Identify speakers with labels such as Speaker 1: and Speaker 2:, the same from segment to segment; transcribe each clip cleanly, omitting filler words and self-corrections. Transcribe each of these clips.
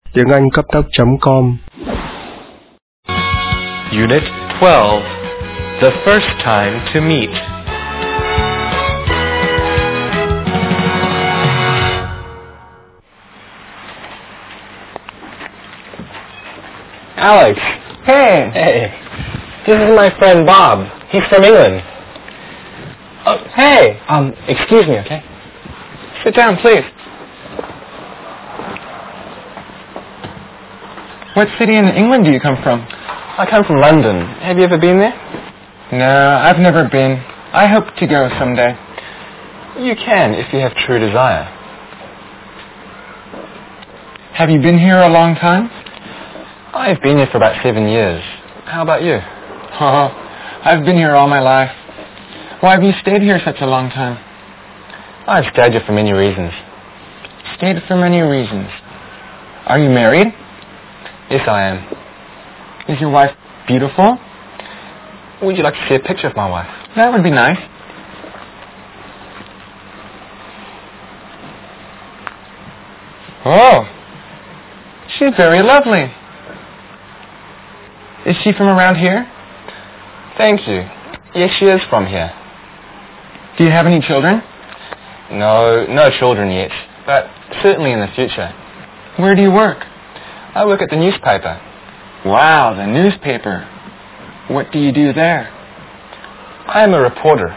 Speaker 1: Tiếng Anh cấp tốc.com.
Speaker 2: Unit 12. The first time to meet.
Speaker 3: Alex.
Speaker 4: Hey.
Speaker 3: Hey. This is my friend Bob. He's from England. Oh, hey. Excuse me, okay?
Speaker 4: Sit down, please. What city in England do you come from?
Speaker 3: I come from London. Have you ever been there?
Speaker 4: No, I've never been. I hope to go someday.
Speaker 3: You can, if you have true desire.
Speaker 4: Have you been here a long time?
Speaker 3: I've been here for about 7 years. How about you?
Speaker 4: Oh, I've been here all my life. Why have you stayed here such a long time?
Speaker 3: I've stayed here for many reasons.
Speaker 4: Stayed for many reasons. Are you married?
Speaker 3: Yes, I am.
Speaker 4: Is your wife beautiful?
Speaker 3: Would you like to see a picture of my wife?
Speaker 4: That would be nice. Oh, she's very lovely. Is she from around here?
Speaker 3: Thank you. Yes, she is from here.
Speaker 4: Do you have any children?
Speaker 3: No children yet, but certainly in the future.
Speaker 4: Where do you work?
Speaker 3: I work at the newspaper.
Speaker 4: Wow, the newspaper. What do you do there?
Speaker 3: I am a reporter.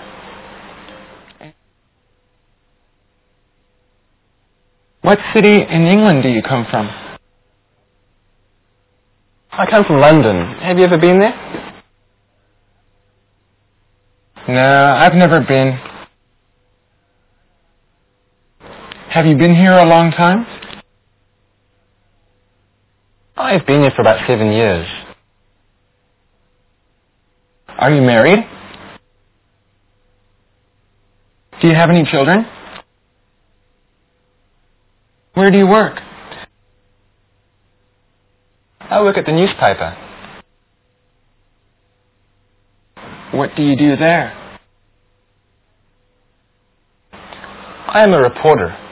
Speaker 4: What city in England do you come from?
Speaker 3: I come from London. Have you ever been there?
Speaker 4: No, I've never been. Have you been here a long time?
Speaker 3: I've been here for about 7 years.
Speaker 4: Are you married? Do you have any children? Where do you work?
Speaker 3: I work at the newspaper.
Speaker 4: What do you do there?
Speaker 3: I am a reporter.